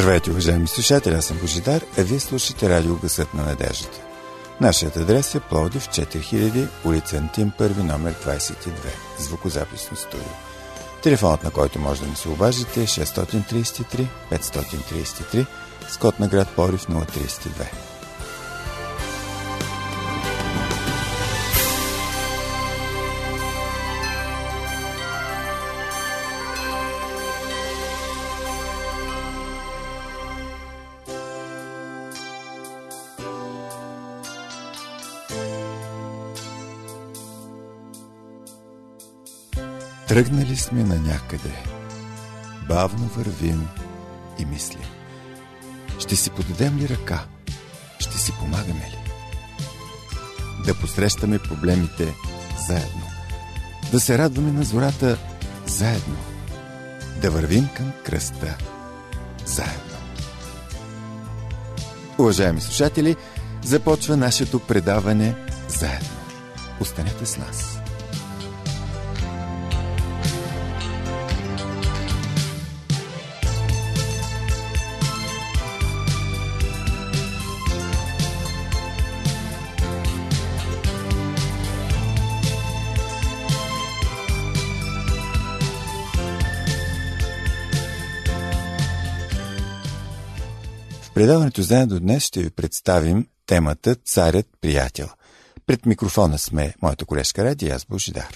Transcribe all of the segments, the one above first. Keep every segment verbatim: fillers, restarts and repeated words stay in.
Здравейте, уважаеми слушатели, аз съм Божидар, а вие слушате радио Гласът на надеждата. Нашият адрес е Пловдив, четири хиляди, улица Антим първи, номер двадесет и две, звукозаписно студио. Телефонът, на който може да ни се обажите, е шест три три пет три три, с код на град Пловдив нула три две. Тръгнали сме на някъде, бавно вървим и мислим. Ще си подадем ли ръка? Ще си помагаме ли? Да посрещаме проблемите заедно. Да се радваме на зората заедно. Да вървим към кръста заедно. Уважаеми слушатели, започва нашето предаване заедно. Останете с нас. В предаването заедно днес ще ви представим темата Царят приятел. Пред микрофона сме моята колежка Ради и аз Божидар.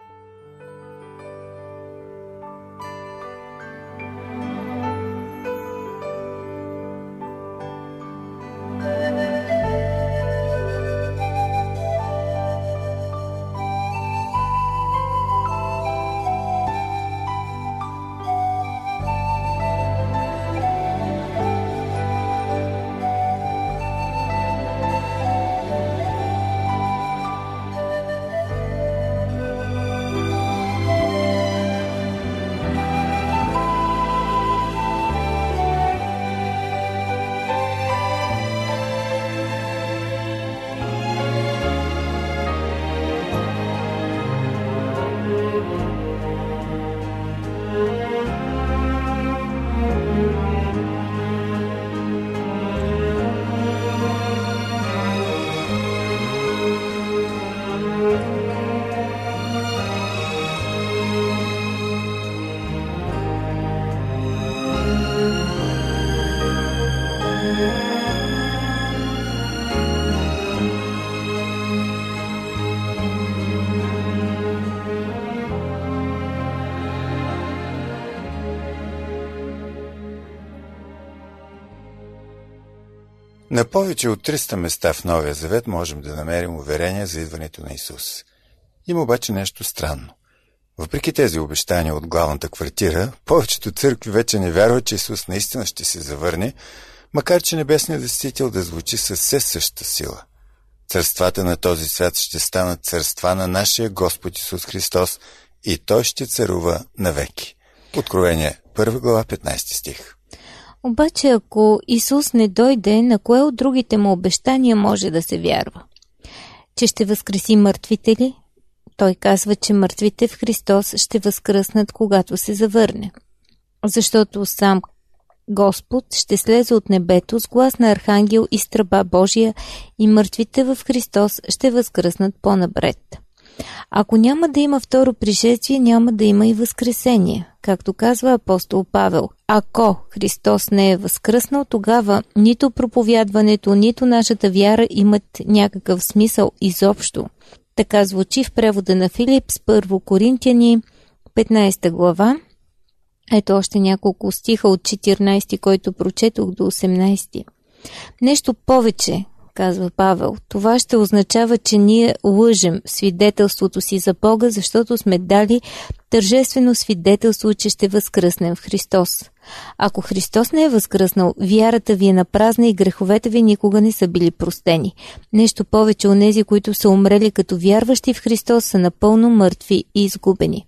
На повече от триста места в Новия Завет можем да намерим уверение за идването на Исус. Има обаче нещо странно. Въпреки тези обещания от главната квартира, повечето църкви вече не вярват, че Исус наистина ще се завърне, макар че небесният Вестител да звучи със все същата сила. Царствата на този свят ще станат царства на нашия Господ Исус Христос и Той ще царува навеки. Откровение, първа глава, петнадесети стих. Обаче, ако Исус не дойде, на кое от другите му обещания може да се вярва? Че ще възкреси мъртвите ли? Той казва, че мъртвите в Христос ще възкръснат, когато се завърне. Защото сам Господ ще слезе от небето с глас на архангел и с тръба Божия и мъртвите в Христос ще възкръснат по-напред. Ако няма да има второ пришествие, няма да има и възкресение. Както казва апостол Павел, ако Христос не е възкръснал, тогава нито проповядването, нито нашата вяра имат някакъв смисъл изобщо. Така звучи в превода на Филип с първо Коринтияни, петнадесета глава. Ето още няколко стиха от четиринадесети, който прочетох, до осемнадесети. Нещо повече, казва Павел, това ще означава, че ние лъжем свидетелството си за Бога, защото сме дали тържествено свидетелство, че ще възкръснем в Христос. Ако Христос не е възкръснал, вярата ви е напразна и греховете ви никога не са били простени. Нещо повече, онези, които са умрели като вярващи в Христос, са напълно мъртви и изгубени.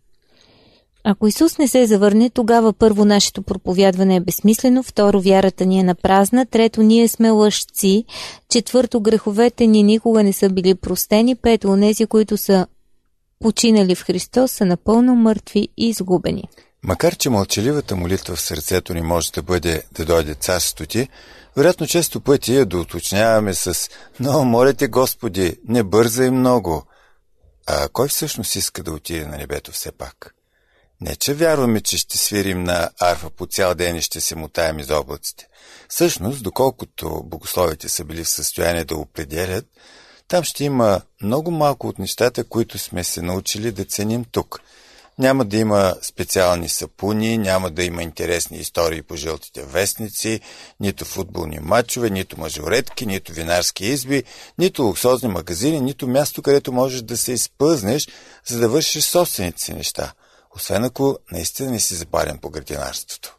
Ако Исус не се завърне, тогава първо нашето проповядване е безсмислено, второ вярата ни е напразна, трето ние сме лъжци, четвърто греховете ни никога не са били простени, пето онези, които са починали в Христос, са напълно мъртви и изгубени. Макар че мълчаливата молитва в сърцето ни може да бъде да дойде царството ти, вероятно често пъти я доуточняваме с «Но, моля те, Господи, не бързай много». А кой всъщност иска да отиде на небето все пак? Не, че вярваме, че ще свирим на арфа по цял ден и ще се мутаем из облаците. Всъщност, доколкото богословите са били в състояние да определят, там ще има много малко от нещата, които сме се научили да ценим тук. Няма да има специални сапуни, няма да има интересни истории по жълтите вестници, нито футболни матчове, нито мажоретки, нито винарски изби, нито луксозни магазини, нито място, където можеш да се изпъзнеш, за да вършиш собствените си неща. Освен ако наистина не си запален по градинарството.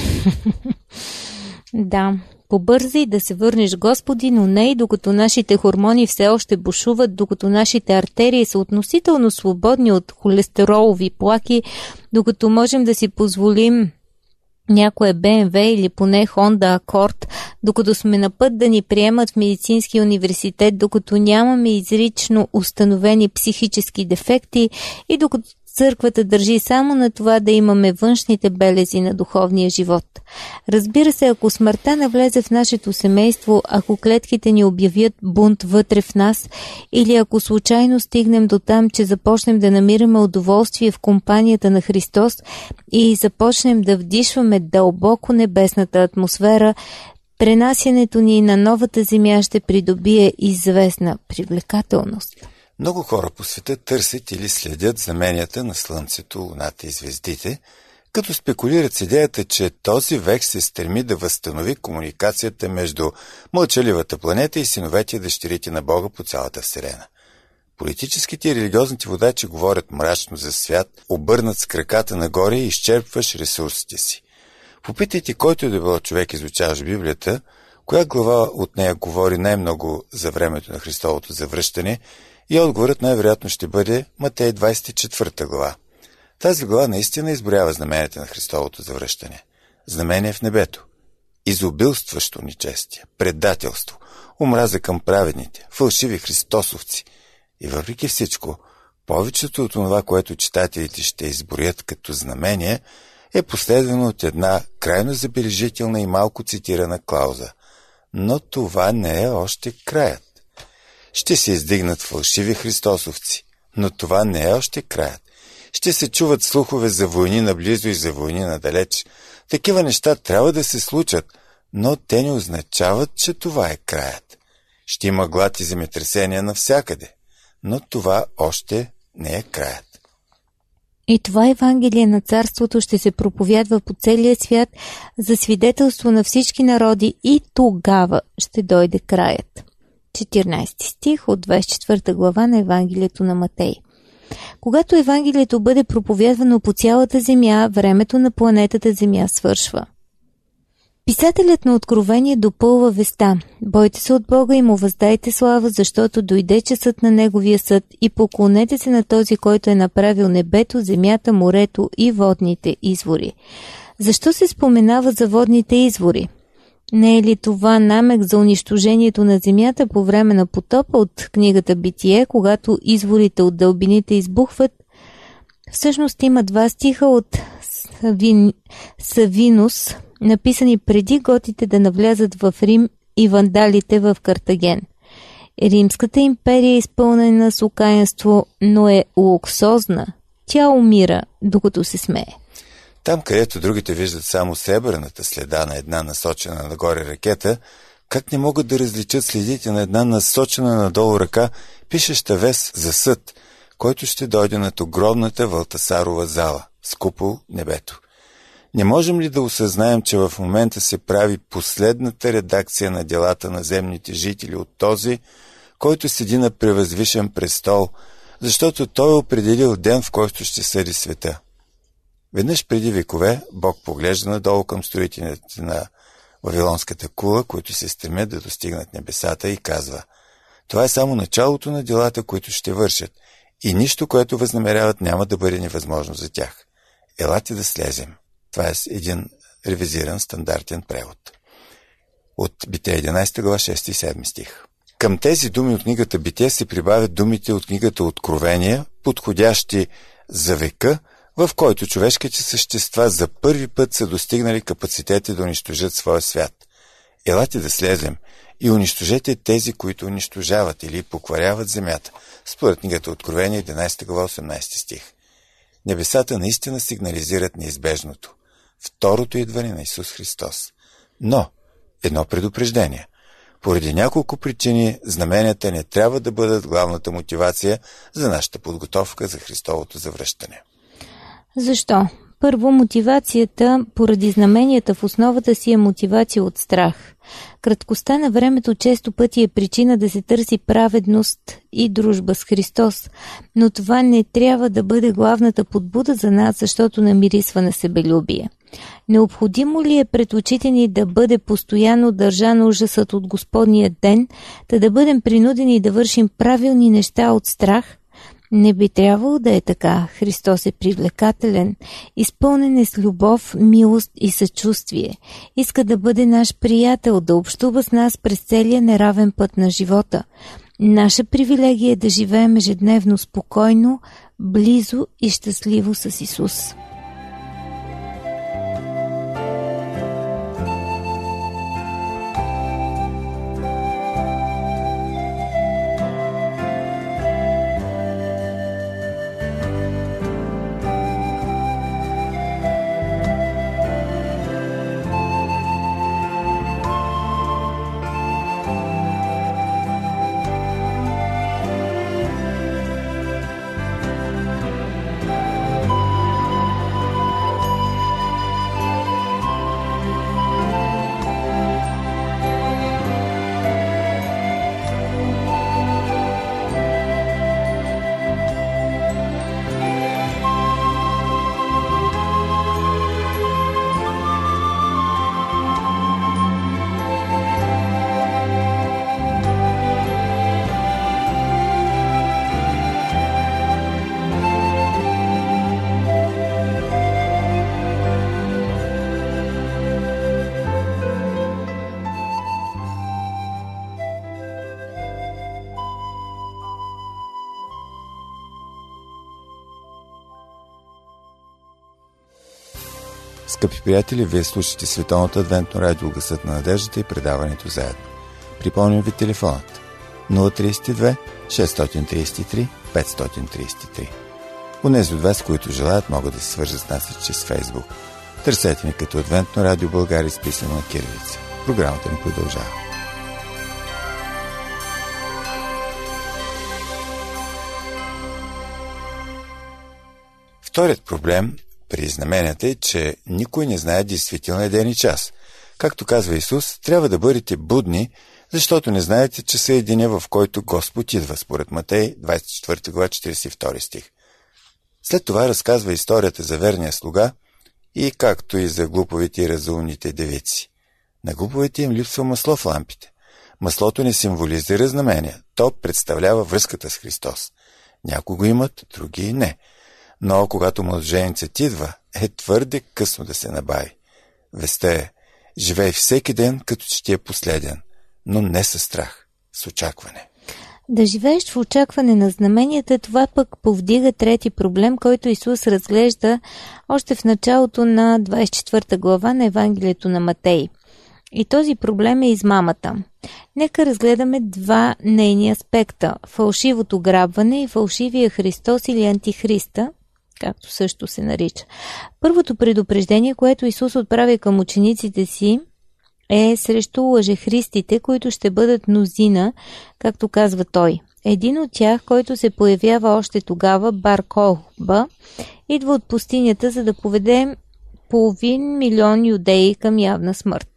Да, побързай да се върнеш, Господи, но не и докато нашите хормони все още бушуват, докато нашите артерии са относително свободни от холестеролови плаки, докато можем да си позволим някое Б М В или поне Honda Accord, докато сме на път да ни приемат в медицински университет, докато нямаме изрично установени психически дефекти и докато църквата държи само на това да имаме външните белези на духовния живот. Разбира се, ако смъртта навлезе в нашето семейство, ако клетките ни обявят бунт вътре в нас или ако случайно стигнем до там, че започнем да намираме удоволствие в компанията на Христос и започнем да вдишваме дълбоко небесната атмосфера, пренасянето ни на новата земя ще придобие известна привлекателност. Много хора по света търсят или следят знаменията на Слънцето, Луната и звездите, като спекулират с идеята, че този век се стреми да възстанови комуникацията между мълчаливата планета и синовете и дъщерите на Бога по цялата Вселена. Политическите и религиозните водачи говорят мрачно за свят, обърнат с краката нагоре и изчерпваш ресурсите си. Попитайте който е да било човек, изучаващ Библията, коя глава от нея говори най-много за времето на Христовото завръщане, и отговорът най-вероятно ще бъде Матей двадесет и четвърта глава. Тази глава наистина изброява знаменията на Христовото завръщане. Знамение в небето, изобилстващо нечестие, предателство, омраза към праведните, фалшиви христосовци. И въпреки всичко, повечето от това, което читателите ще изброят като знамение, е последвано от една крайно забележителна и малко цитирана клауза. Но това не е още краят. Ще се издигнат фалшиви христосовци, но това не е още краят. Ще се чуват слухове за войни наблизо и за войни надалеч. Такива неща трябва да се случат, но те не означават, че това е краят. Ще има глад и земетресения навсякъде, но това още не е краят. И това Евангелие на Царството ще се проповядва по целия свят за свидетелство на всички народи и тогава ще дойде краят. четиринадесети стих от двадесет и четвърта глава на Евангелието на Матей. Когато Евангелието бъде проповядвано по цялата земя, времето на планетата Земя свършва. Писателят на Откровение допълва веста: бойте се от Бога и му въздайте слава, защото дойде часът на Неговия съд и поклонете се на този, който е направил небето, земята, морето и водните извори. Защо се споменава за водните извори? Не е ли това намек за унищожението на земята по време на потопа от книгата Битие, когато изворите от дълбините избухват? Всъщност има два стиха от Савин... Савинус, написани преди готите да навлязат в Рим и вандалите в Картаген. Римската империя е изпълнена с окаянство, но е луксозна. Тя умира, докато се смее. Там, където другите виждат само сребърната следа на една насочена нагоре ракета, как не могат да различат следите на една насочена надолу ръка, пишеща вест за съд, който ще дойде над огромната Валтасарова зала, с купол небето. Не можем ли да осъзнаем, че в момента се прави последната редакция на делата на земните жители от този, който седи на превъзвишен престол, защото той е определил ден, в който ще съди света? Веднъж преди векове Бог поглежда надолу към строителите на Вавилонската кула, които се стремят да достигнат небесата, и казва: това е само началото на делата, които ще вършат, и нищо, което възнамеряват, няма да бъде невъзможно за тях. Елате да слезем. Това е един ревизиран стандартен превод. От Битие единадесета глава шести и седми стих. Към тези думи от книгата Битие се прибавят думите от книгата Откровение, подходящи за века, в който човешките същества за първи път са достигнали капацитета да унищожат своя свят. Елате да слезем и унищожете тези, които унищожават или покваряват земята, според книгата Откровение, единадесета глава, осемнадесети стих. Небесата наистина сигнализират неизбежното – второто идване на Исус Христос. Но едно предупреждение. Поради няколко причини знаменията не трябва да бъдат главната мотивация за нашата подготовка за Христовото завръщане. Защо? Първо, мотивацията поради знаменията в основата си е мотивация от страх. Краткостта на времето често пъти е причина да се търси праведност и дружба с Христос, но това не трябва да бъде главната подбуда за нас, защото намирисва на себелюбие. Необходимо ли е пред очите ни да бъде постоянно държан ужасът от Господния ден, та да бъдем принудени да вършим правилни неща от страх? Не би трябвало да е така. Христос е привлекателен, изпълнен е с любов, милост и съчувствие. Иска да бъде наш приятел, да общува с нас през целия неравен път на живота. Наша привилегия е да живеем ежедневно спокойно, близо и щастливо с Исус. Скъпи приятели, вие слушате Световното адвентно радио Гласът на надеждата и предаването заедно. Припомням ви телефонът нула три две шестстотин тридесет и три петстотин тридесет и три. Унези от вас, които желаят, могат да се свържат с нас чрез Фейсбук. Търсете ни като Адвентно радио България, изписано на кирилица. Програмата ни продължава. Вторият проблем при знаменията е, че никой не знае действителния ден и час. Както казва Исус, трябва да бъдете будни, защото не знаете часа и деня, в който Господ идва, според Матей, двадесет и четвърта глава, четиридесет и втори стих. След това разказва историята за верния слуга и както и за глуповите и разумните девици. На глуповете им липсва масло в лампите. Маслото не символизира знамения, то представлява връзката с Христос. Някои го имат, други не. Но когато младоженецът идва, е твърде късно да се набави. Вестта е: живей всеки ден, като че ти е последен, но не със страх, с очакване. Да живееш в очакване на знаменията, това пък повдига трети проблем, който Исус разглежда още в началото на двадесет и четвърта глава на Евангелието на Матей. И този проблем е измамата. Нека разгледаме два нейни аспекта – фалшивото грабване и фалшивия Христос или антихриста, както също се нарича. Първото предупреждение, което Исус отправя към учениците си, е срещу лъжехристите, които ще бъдат мнозина, както казва той. Един от тях, който се появява още тогава, Бар Колба, идва от пустинята, за да поведе половин милион юдеи към явна смърт.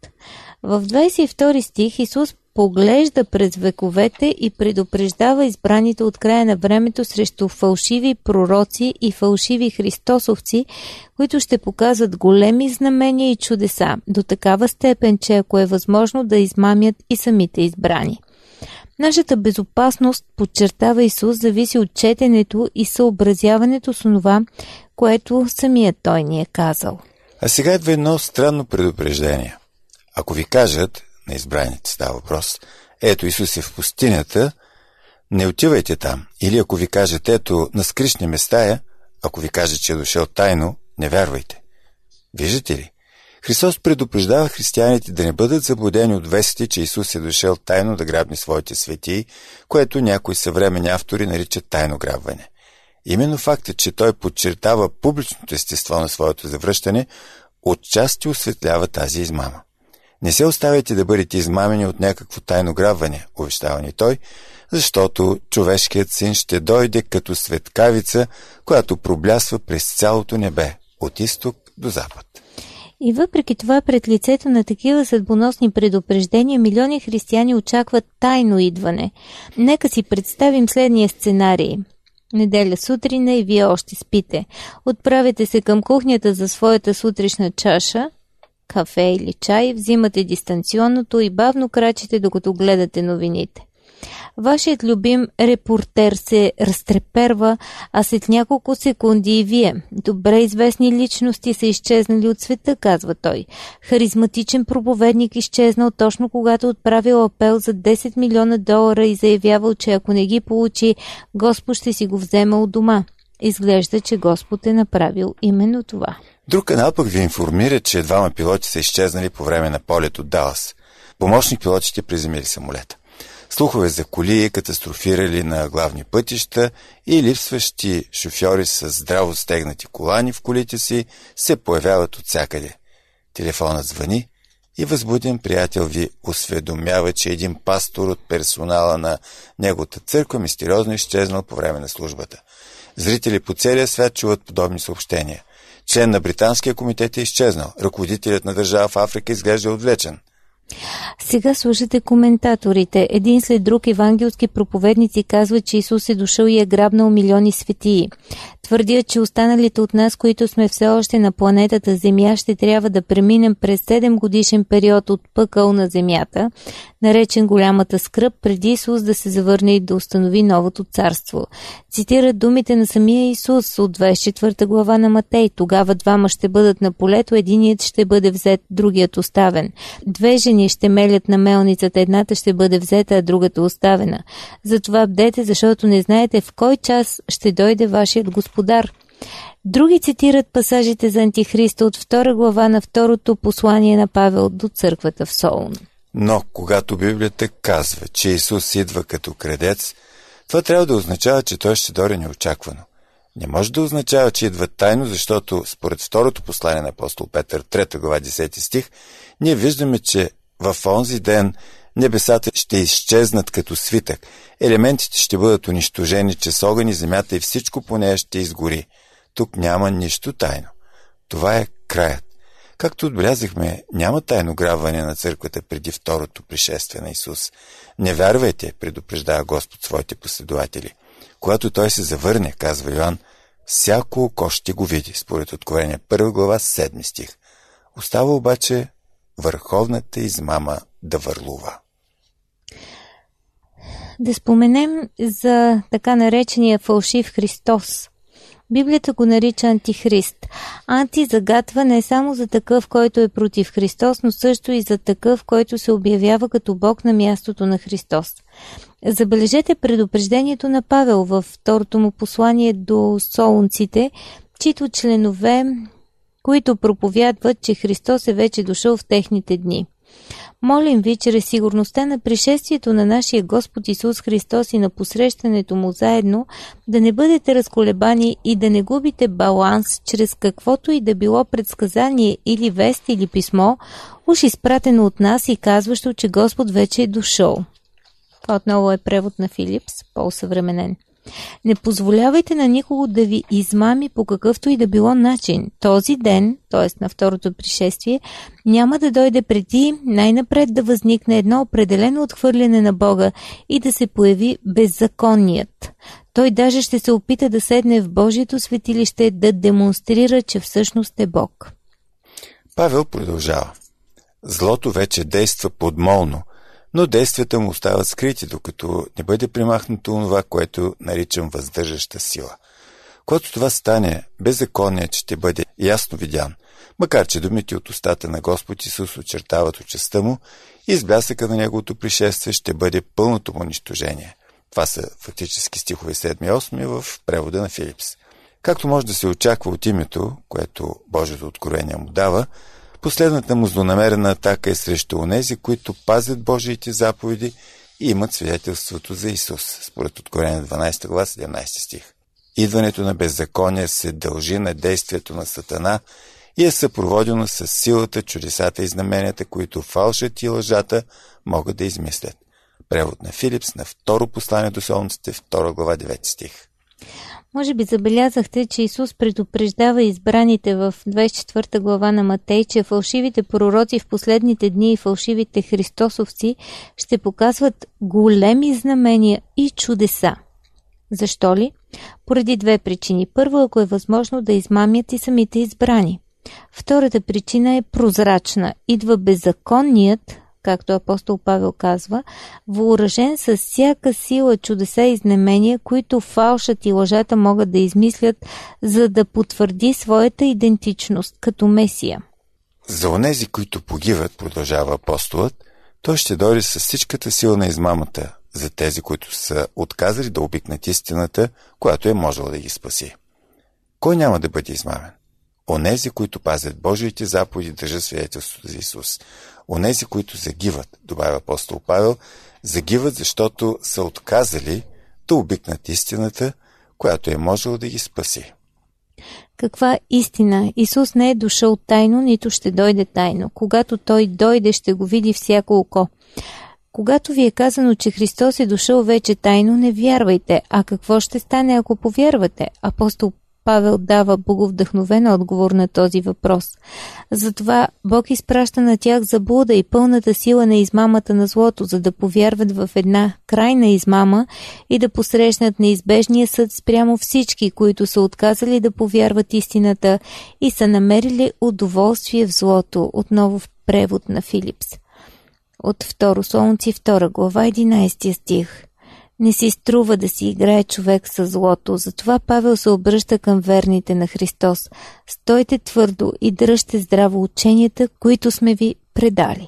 В двадесет и втори стих Исус поглежда през вековете и предупреждава избраните от края на времето срещу фалшиви пророци и фалшиви христосовци, които ще показват големи знамения и чудеса, до такава степен, че ако е възможно да измамят и самите избрани. Нашата безопасност, подчертава Исус, зависи от четенето и съобразяването с онова, което самият Той ни е казал. А сега идва едно странно предупреждение. Ако ви кажат, на избраните става въпрос, ето Исус е в пустинята, не отивайте там. Или ако ви кажат, ето на скришни места е, ако ви каже, че е дошъл тайно, не вярвайте. Виждате ли? Христос предупреждава християните да не бъдат заблудени от вестите, че Исус е дошъл тайно да грабне своите светии, което някои съвременни автори наричат тайно грабване. Именно фактът, че той подчертава публичното естество на своето завръщане, отчасти осветлява тази измама. Не се оставяйте да бъдете измамени от някакво тайно грабване, увещава ни той, защото човешкият син ще дойде като светкавица, която проблясва през цялото небе, от изток до запад. И въпреки това, пред лицето на такива съдбоносни предупреждения, милиони християни очакват тайно идване. Нека си представим следния сценарий. Неделя сутрина и вие още спите. Отправяте се към кухнята за своята сутрешна чаша, кафе или чай, взимате дистанционното и бавно крачите, докато гледате новините. Вашият любим репортер се разтреперва, а след няколко секунди и вие. Добре известни личности са изчезнали от света, казва той. Харизматичен проповедник изчезнал точно когато отправил апел за десет милиона долара и заявявал, че ако не ги получи, Господ ще си го взема от дома. Изглежда, че Господ е направил именно това. Друг канал пък ви информира, че двама пилоти са изчезнали по време на полет от Далас. Помощник пилотите приземили самолета. Слухове за колии, катастрофирали на главни пътища и липсващи шофьори с здраво стегнати колани в колите си се появяват от всякъде. Телефонът звъни и възбуден приятел ви осведомява, че един пастор от персонала на неговата църква мистериозно изчезнал по време на службата. Зрители по целия свят чуват подобни съобщения. Член на британския комитет е изчезнал. Ръководителят на държава в Африка изглежда отвлечен. Сега слушате коментаторите. Един след друг евангелски проповедници казват, че Исус е дошъл и е грабнал милиони светии. Твърдят, че останалите от нас, които сме все още на планетата Земя, ще трябва да преминем през седем годишен период от пъкъл на Земята, наречен голямата скръб, преди Исус да се завърне и да установи новото царство. Цитират думите на самия Исус от двадесет и четвърта глава на Матей. Тогава двама ще бъдат на полето, единият ще бъде взет, другият оставен. Две жени ще мелят на мелницата, едната ще бъде взета, а другата оставена. Затова бдете, защото не знаете в кой час ще дойде вашият Господар. Други цитират пасажите за Антихриста от втора глава на второто послание на Павел до църквата в Солун. Но когато Библията казва, че Исус идва като крадец, това трябва да означава, че той ще дойде неочаквано. Не може да означава, че идва тайно, защото според второто послание на апостол Петър, трета глава, десети стих, ние виждаме, че в онзи ден небесата ще изчезнат като свитък, елементите ще бъдат унищожени чрез огън и земята и всичко по нея ще изгори. Тук няма нищо тайно. Това е краят. Както отбелязахме, няма тайно грабване на църквата преди второто пришествие на Исус. Не вярвайте, предупреждава Господ своите последователи. Когато той се завърне, казва Йоан, всяко око ще го види, според Откровение първа глава, седми стих. Остава обаче върховната измама да върлува. Да споменем за така наречения фалшив Христос. Библията го нарича Антихрист. Анти загатва не само за такъв, който е против Христос, но също и за такъв, който се обявява като Бог на мястото на Христос. Забележете предупреждението на Павел във второто му послание до солунците, чието членове, които проповядват, че Христос е вече дошъл в техните дни. Молим ви, чрез сигурността на пришествието на нашия Господ Исус Христос и на посрещането му заедно, да не бъдете разколебани и да не губите баланс чрез каквото и да било предсказание или вест или писмо, уж изпратено от нас и казващо, че Господ вече е дошъл. Това отново е превод на Филипс, по-съвременен. Не позволявайте на никого да ви измами по какъвто и да било начин. Този ден, т.е. на второто пришествие, няма да дойде преди най-напред да възникне едно определено отхвърляне на Бога и да се появи беззаконният. Той даже ще се опита да седне в Божието светилище да демонстрира, че всъщност е Бог. Павел продължава. Злото вече действа подмолно, но действията му остават скрити, докато не бъде примахнато онова, което наричам въздържаща сила. Когато това стане, беззаконният ще бъде ясно видян, макар че думите от устата на Господ Исус очертават участта му и с блясъка на неговото пришествие ще бъде пълното му унищожение. Това са фактически стихове седми и осми в превода на Филипс. Както може да се очаква от името, което Божието откровение му дава, последната му злонамерена атака е срещу онези, които пазят Божиите заповеди и имат свидетелството за Исус, според Откровение дванадесета глава, седемнадесети стих. Идването на беззаконие се дължи на действието на Сатана и е съпроводено с силата, чудесата и знаменията, които фалшът и лъжата могат да измислят. Превод на Филипс на второ послание до Солунците, втора глава, девети стих. Може би забелязахте, че Исус предупреждава избраните в двадесет и четвърта глава на Матей, че фалшивите пророци в последните дни и фалшивите христосовци ще показват големи знамения и чудеса. Защо ли? Поради две причини. Първо, ако е възможно да измамят и самите избрани. Втората причина е прозрачна. Идва беззаконният, както апостол Павел казва, въоръжен с всяка сила, чудеса и знамения, които фалшът и лъжата могат да измислят, за да потвърди своята идентичност като Месия. За онези, които погиват, продължава апостолът, той ще дойде с всичката сила на измамата, за тези, които са отказали да обикнат истината, която е можела да ги спаси. Кой няма да бъде измамен? Онези, които пазят Божиите заповеди, държат свидетелството за Исус. Онези, които загиват, добавя апостол Павел, загиват, защото са отказали да обикнат истината, която е можела да ги спаси. Каква истина? Исус не е дошъл тайно, нито ще дойде тайно. Когато Той дойде, ще го види всяко око. Когато ви е казано, че Христос е дошъл вече тайно, не вярвайте. А какво ще стане, ако повярвате? Апостол Павел дава боговдъхновен отговор на този въпрос. Затова Бог изпраща на тях заблуда и пълната сила на измамата на злото, за да повярват в една крайна измама и да посрещнат неизбежния съд спрямо всички, които са отказали да повярват истината и са намерили удоволствие в злото, отново в превод на Филипс. От второ Солунци, втора глава, единадесети стих. Не си струва да си играе човек със злото, затова Павел се обръща към верните на Христос. Стойте твърдо и дръжте здраво ученията, които сме ви предали.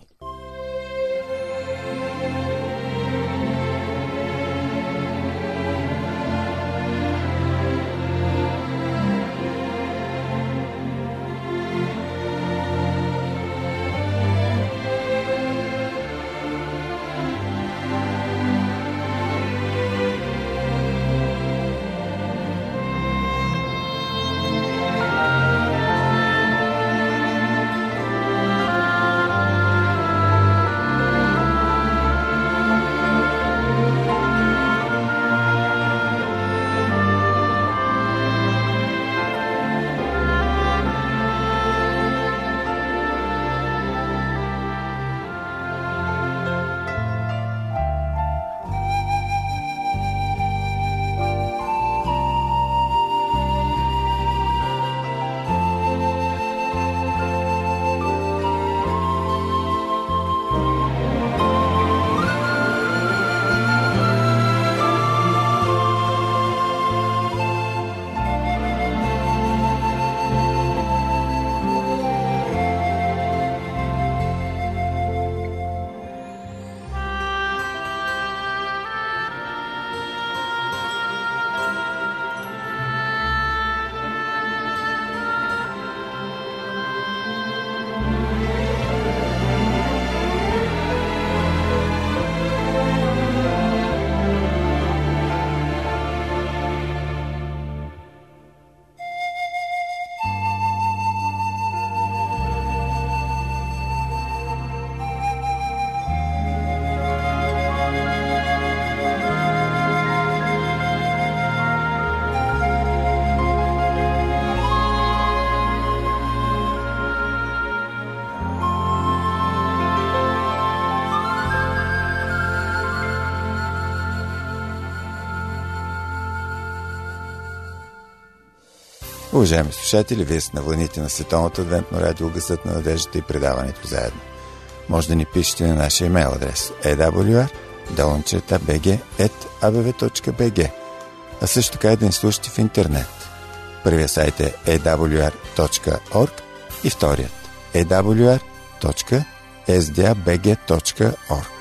Уважаеми слушатели, вие сте на вълните на Световното адвентно радио Гласът на надеждата и предаването заедно. Може да ни пишете на нашия имейл адрес ей дабъл ю ар долна би джи ет а бе ве точка би джи, а също така и да ни слушате в интернет. Първият сайт е ей дабъл ю ар точка орг и вторият ей дабъл ю ар точка ес ди ей би джи точка орг.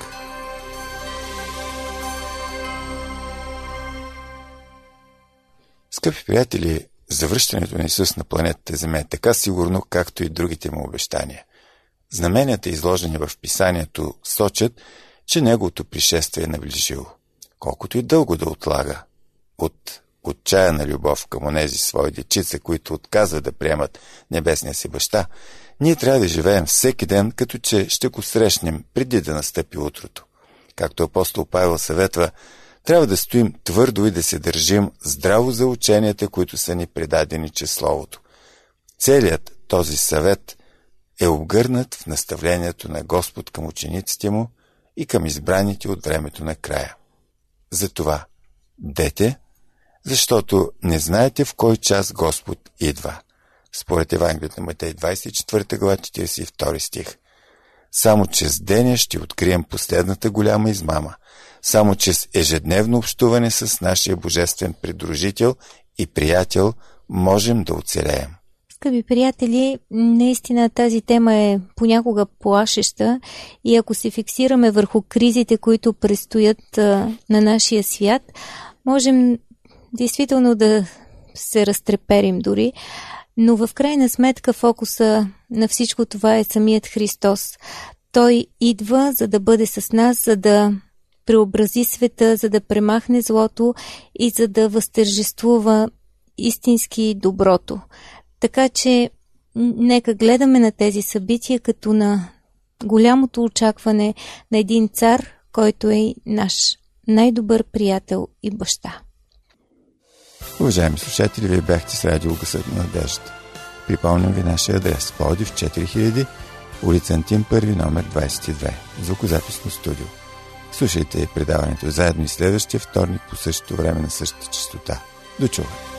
Скъпи приятели, Завръщането на Исус на планетата Земя е така сигурно, както и другите му обещания. Знаменията, изложени в Писанието, сочат, че неговото пришествие е наближило. Колкото и дълго да отлага, от отчаяна любов към онези свои дечица, които отказват да приемат небесния си баща, ние трябва да живеем всеки ден, като че ще го срещнем преди да настъпи утрото. Както апостол Павел съветва, трябва да стоим твърдо и да се държим здраво за ученията, които са ни предадени чрез Словото. Целият този съвет е обгърнат в наставлението на Господ към учениците му и към избраните от времето на края. Затова бдете, защото не знаете в кой час Господ идва. Според Евангелието на Матей двадесет и четвърта глава, четиридесет и втори стих. Само чрез деня ще открием последната голяма измама. Само чрез ежедневно общуване с нашия божествен придружител и приятел можем да оцелеем. Скъпи приятели, наистина тази тема е понякога плашеща и ако се фиксираме върху кризите, които предстоят а, на нашия свят, можем действително да се разтреперим дори, но в крайна сметка фокуса на всичко това е самият Христос. Той идва, за да бъде с нас, за да преобрази света, за да премахне злото и за да възтържествува истински доброто. Така че нека гледаме на тези събития като на голямото очакване на един цар, който е наш най-добър приятел и баща. Уважаеми слушатели, вие бяхте с радио Гласът на надеждата. Припомням ви нашия адрес: Пловдив четири хиляди, улица Антим първи, номер двадесет и две, звукозаписно студио. Слушайте предаването заедно и следващия вторник по същото време на същата честота. До чуване!